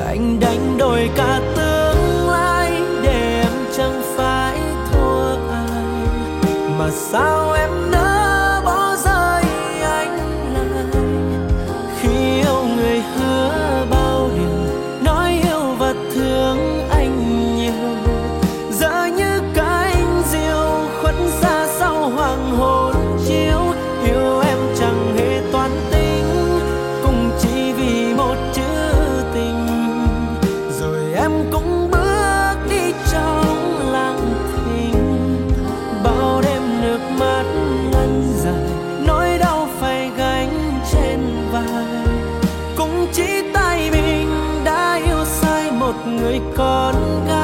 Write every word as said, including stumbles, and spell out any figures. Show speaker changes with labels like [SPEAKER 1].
[SPEAKER 1] anh đánh đổi cả tương lai để em chẳng phải thua ai. Mà sao em nỡ bỏ rơi anh lại, khi yêu người hứa bao điều, nói yêu và thương anh nhiều. Giờ như cánh diều khuất xa sau hoàng hôn chiếu, yêu em chẳng hề toán tính, cũng chỉ vì một chữ tình. Rồi em cũng bước đi trong lặng thinh, bao đêm nước mắt ngân dài, nỗi đau phải gánh trên vai. Cũng chỉ tay mình đã yêu sai một người con gái.